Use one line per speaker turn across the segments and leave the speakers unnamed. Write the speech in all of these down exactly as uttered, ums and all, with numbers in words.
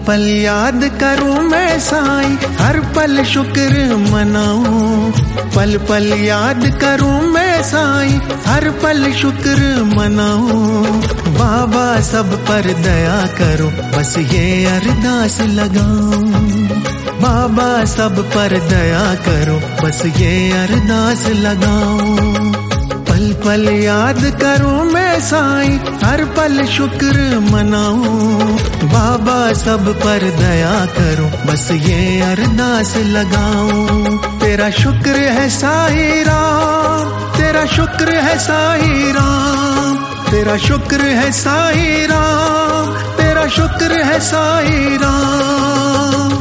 पल याद करूं मैं साईं, हर पल शुक्र मनाऊं। पल पल याद करूं मैं साईं, हर पल शुक्र मनाऊं। बाबा सब पर दया करो, बस ये अरदास लगाऊं। बाबा सब पर दया करो, बस ये अरदास लगाऊं। पल पल याद करूं मैं साईं, हर पल शुक्र मनाऊं। बाबा सब पर दया करो, बस ये अरदास लगाऊं। तेरा शुक्र है साईं राम, तेरा शुक्र है साईं राम, तेरा शुक्र है साईं राम, तेरा शुक्र है साईं राम।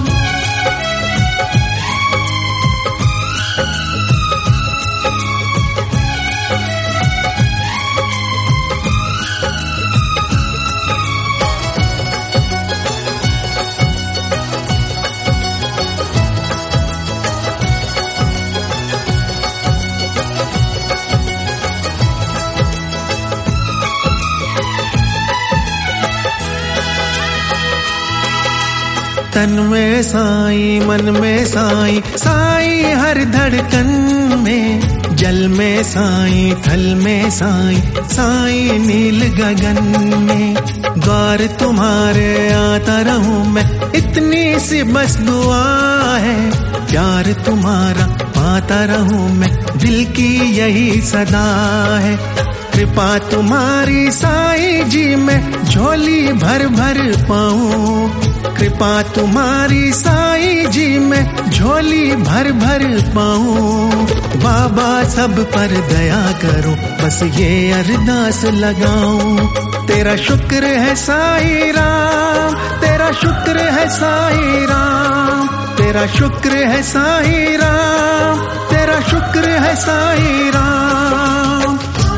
तन में साईं, मन में साईं, साईं हर धड़कन में। जल में साईं, थल में साईं, साईं नील गगन में। द्वार तुम्हारे आता रहूं मैं, इतनी सी बस दुआ है। प्यार तुम्हारा पाता रहूं मैं, दिल की यही सदा है। कृपा तुम्हारी साईं जी मैं झोली भर भर पाऊं। कृपा तुम्हारी साईं जी मैं झोली भर भर पाऊं। बाबा सब पर दया करो, बस ये अरदास लगाऊं। तेरा शुक्र है साईं राम, तेरा शुक्र है साईं राम, तेरा शुक्र है साईं राम, तेरा शुक्र है साईं राम।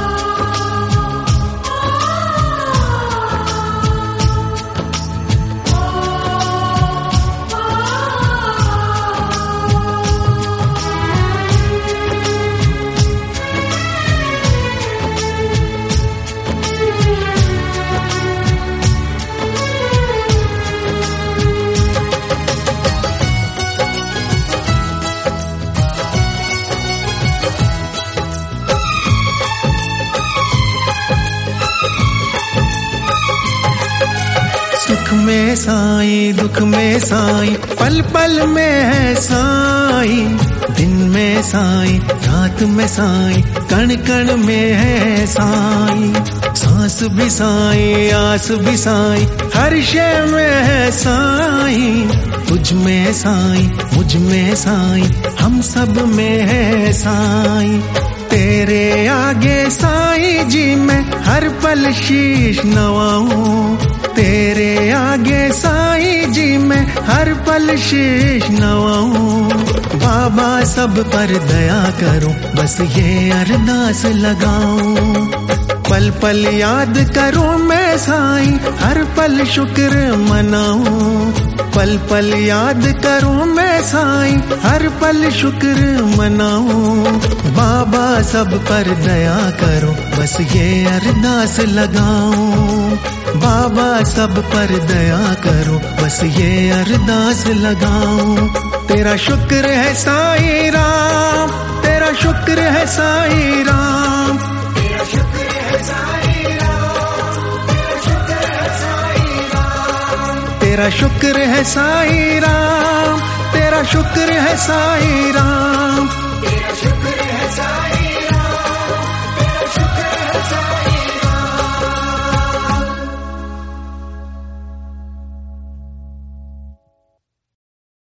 सुख में साईं, दुख में साईं, पल पल में है साईं। दिन में साईं, रात में साईं, कण कण में है साईं। सांस भी साईं, आस भी साईं, हर शय में है साईं। तुझ में साईं, मुझ में साईं, हम सब में है साईं। तेरे आगे साईं जी मैं हर पल शीश नवाऊं। तेरे आगे साईं जी मैं हर पल शीश नवाऊं। बाबा सब पर दया करो, बस ये अरदास लगाऊं। पल पल याद करूं मैं साईं, हर पल शुक्र मनाऊं। पल पल याद करूं मैं साईं, हर पल शुक्र मनाऊं। बाबा सब पर दया करो, बस ये अरदास लगाऊं। बाबा सब पर दया करो, बस ये अरदास लगाऊं। तेरा शुक्र है साईं राम, तेरा शुक्र है साईं राम, तेरा शुक्र है साईं राम, तेरा शुक्र है साईं राम। तेरा शुक्र है साईं राम, तेरा शुक्र है साईं राम।